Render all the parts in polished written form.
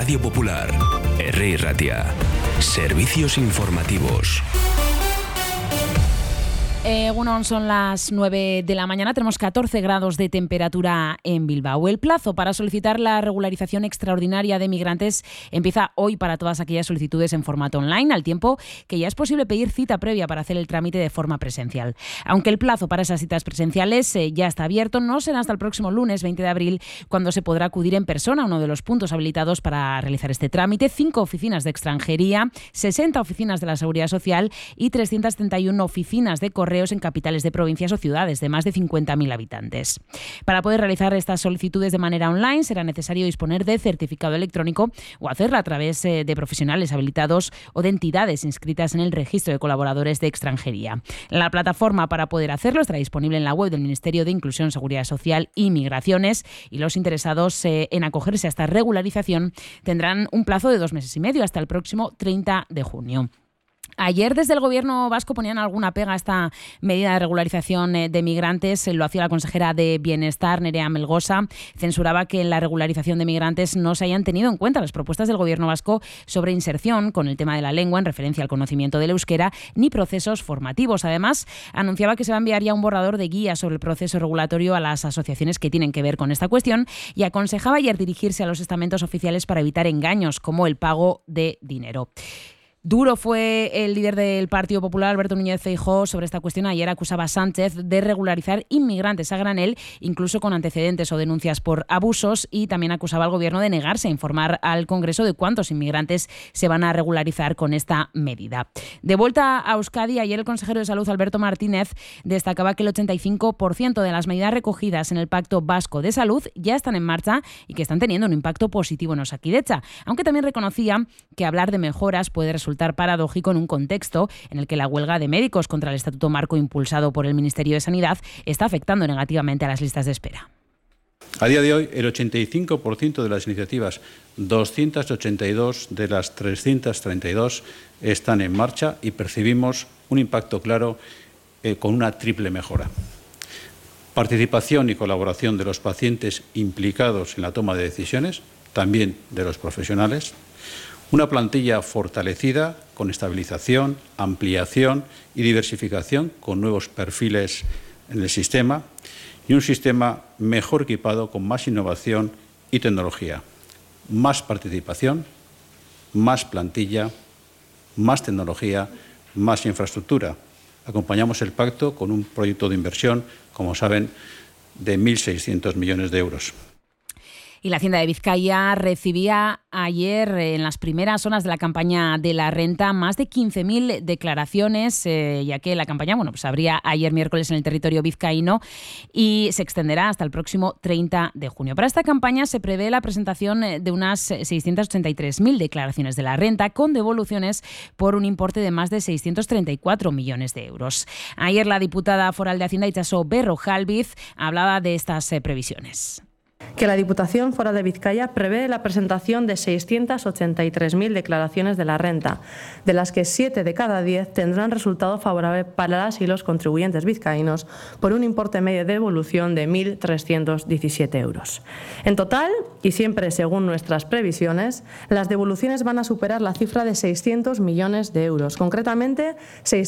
Radio Popular, Herri Ratia. Servicios informativos. Bueno, son las 9 de la mañana, tenemos 14 grados de temperatura en Bilbao. El plazo para solicitar la regularización extraordinaria de migrantes empieza hoy para todas aquellas solicitudes en formato online, al tiempo que ya es posible pedir cita previa para hacer el trámite de forma presencial. Aunque el plazo para esas citas presenciales ya está abierto, no será hasta el próximo lunes 20 de abril cuando se podrá acudir en persona a uno de los puntos habilitados para realizar este trámite: 5 oficinas de extranjería, 60 oficinas de la Seguridad Social y 331 oficinas de correos en capitales de provincias o ciudades de más de 50.000 habitantes. Para poder realizar estas solicitudes de manera online será necesario disponer de certificado electrónico o hacerla a través de profesionales habilitados o de entidades inscritas en el registro de colaboradores de extranjería. La plataforma para poder hacerlo estará disponible en la web del Ministerio de Inclusión, Seguridad Social y Migraciones, y los interesados en acogerse a esta regularización tendrán un plazo de 2 meses y medio, hasta el próximo 30 de junio. Ayer desde el Gobierno vasco ponían alguna pega a esta medida de regularización de migrantes. Lo hacía la consejera de Bienestar, Nerea Melgosa. Censuraba que en la regularización de migrantes no se hayan tenido en cuenta las propuestas del Gobierno vasco sobre inserción con el tema de la lengua en referencia al conocimiento del euskera, ni procesos formativos. Además, anunciaba que se va a enviar ya un borrador de guía sobre el proceso regulatorio a las asociaciones que tienen que ver con esta cuestión, y aconsejaba ayer dirigirse a los estamentos oficiales para evitar engaños como el pago de dinero. Duro fue el líder del Partido Popular, Alberto Núñez Feijóo, sobre esta cuestión. Ayer acusaba a Sánchez de regularizar inmigrantes a granel, incluso con antecedentes o denuncias por abusos, y también acusaba al Gobierno de negarse a informar al Congreso de cuántos inmigrantes se van a regularizar con esta medida. De vuelta a Euskadi, ayer el consejero de Salud, Alberto Martínez, destacaba que el 85% de las medidas recogidas en el Pacto Vasco de Salud ya están en marcha y que están teniendo un impacto positivo en Osakidetza, aunque también reconocía que hablar de mejoras puede resultar paradójico en un contexto en el que la huelga de médicos contra el Estatuto Marco impulsado por el Ministerio de Sanidad está afectando negativamente a las listas de espera. A día de hoy, el 85% de las iniciativas, 282 de las 332, están en marcha y percibimos un impacto claro con una triple mejora. Participación y colaboración de los pacientes implicados en la toma de decisiones, también de los profesionales. Una plantilla fortalecida con estabilización, ampliación y diversificación con nuevos perfiles en el sistema, y un sistema mejor equipado con más innovación y tecnología. Más participación, más plantilla, más tecnología, más infraestructura. Acompañamos el pacto con un proyecto de inversión, como saben, de 1.600 millones de euros. Y la Hacienda de Vizcaya recibía ayer, en las primeras zonas de la campaña de la renta, más de 15.000 declaraciones, ya que la campaña pues abría ayer miércoles en el territorio vizcaíno y se extenderá hasta el próximo 30 de junio. Para esta campaña se prevé la presentación de unas 683.000 declaraciones de la renta, con devoluciones por un importe de más de 634 millones de euros. Ayer la diputada foral de Hacienda, Itxaso Berrojalbiz, hablaba de estas previsiones. Que la Diputación Foral de Vizcaya prevé la presentación de 683.000 declaraciones de la renta, de las que 7 de cada 10 tendrán resultado favorable para las y los contribuyentes vizcaínos, por un importe medio de devolución de 1.317 euros. En total, y siempre según nuestras previsiones, las devoluciones van a superar la cifra de 600 millones de euros, concretamente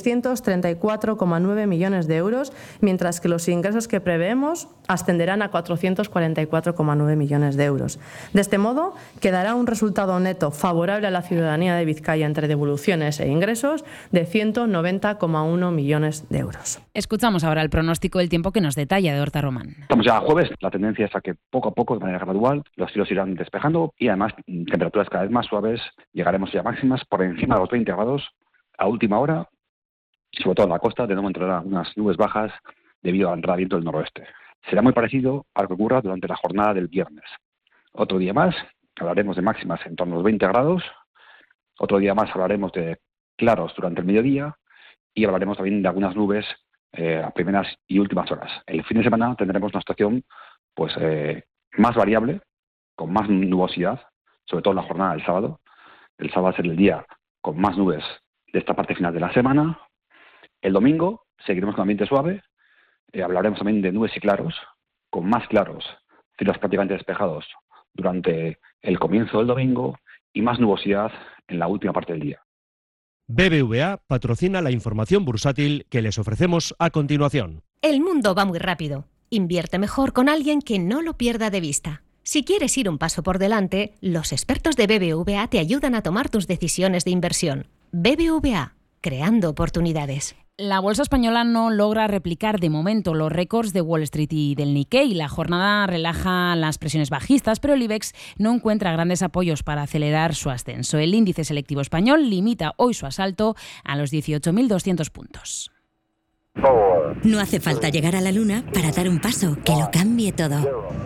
634,9 millones de euros, mientras que los ingresos que preveemos ascenderán a 444,9 millones de euros. De este modo, quedará un resultado neto favorable a la ciudadanía de Vizcaya entre devoluciones e ingresos de 190,1 millones de euros. Escuchamos ahora el pronóstico del tiempo que nos detalla de Horta Román. Estamos ya a jueves, la tendencia es a que poco a poco, de manera gradual, los cielos irán despejando y además temperaturas cada vez más suaves. Llegaremos ya máximas por encima de los 20 grados a última hora, sobre todo en la costa, de nuevo entrarán unas nubes bajas debido al viento del noroeste. Será muy parecido a lo que ocurra durante la jornada del viernes. Otro día más hablaremos de máximas en torno a los 20 grados. Otro día más hablaremos de claros durante el mediodía y hablaremos también de algunas nubes a primeras y últimas horas. El fin de semana tendremos una situación más variable, con más nubosidad, sobre todo en la jornada del sábado. El sábado va a ser el día con más nubes de esta parte final de la semana. El domingo seguiremos con ambiente suave. Hablaremos también de nubes y claros, con más claros, cielos prácticamente despejados durante el comienzo del domingo, y más nubosidad en la última parte del día. BBVA patrocina la información bursátil que les ofrecemos a continuación. El mundo va muy rápido. Invierte mejor con alguien que no lo pierda de vista. Si quieres ir un paso por delante, los expertos de BBVA te ayudan a tomar tus decisiones de inversión. BBVA, creando oportunidades. La bolsa española no logra replicar de momento los récords de Wall Street y del Nikkei. La jornada relaja las presiones bajistas, pero el IBEX no encuentra grandes apoyos para acelerar su ascenso. El índice selectivo español limita hoy su asalto a los 18.200 puntos. No hace falta llegar a la luna para dar un paso que lo cambie todo.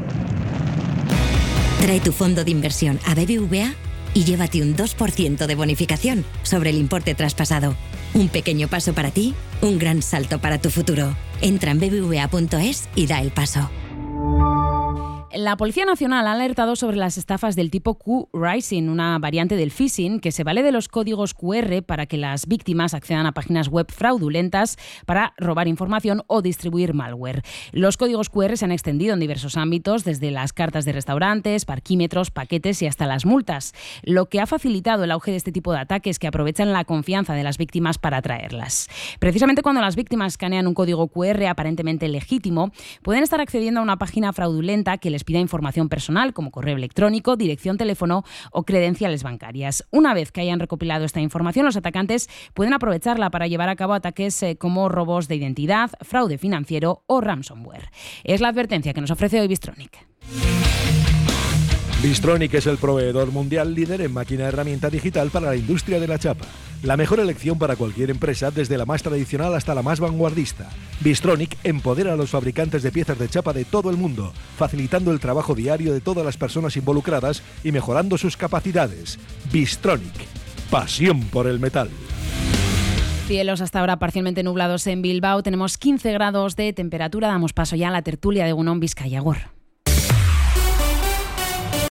Trae tu fondo de inversión a BBVA y llévate un 2% de bonificación sobre el importe traspasado. Un pequeño paso para ti, un gran salto para tu futuro. Entra en bbva.es y da el paso. La Policía Nacional ha alertado sobre las estafas del tipo Q-Rising, una variante del phishing que se vale de los códigos QR para que las víctimas accedan a páginas web fraudulentas para robar información o distribuir malware. Los códigos QR se han extendido en diversos ámbitos, desde las cartas de restaurantes, parquímetros, paquetes y hasta las multas, lo que ha facilitado el auge de este tipo de ataques que aprovechan la confianza de las víctimas para atraerlas. Precisamente cuando las víctimas escanean un código QR aparentemente legítimo, pueden estar accediendo a una página fraudulenta que les pida información personal como correo electrónico, dirección, teléfono o credenciales bancarias. Una vez que hayan recopilado esta información, los atacantes pueden aprovecharla para llevar a cabo ataques como robos de identidad, fraude financiero o ransomware. Es la advertencia que nos ofrece hoy Bystronic. Bystronic es el proveedor mundial líder en máquina herramienta digital para la industria de la chapa. La mejor elección para cualquier empresa, desde la más tradicional hasta la más vanguardista. Bystronic empodera a los fabricantes de piezas de chapa de todo el mundo, facilitando el trabajo diario de todas las personas involucradas y mejorando sus capacidades. Bystronic, pasión por el metal. Cielos hasta ahora parcialmente nublados en Bilbao. Tenemos 15 grados de temperatura. Damos paso ya a la tertulia de Egunon Bizkaia. Agur.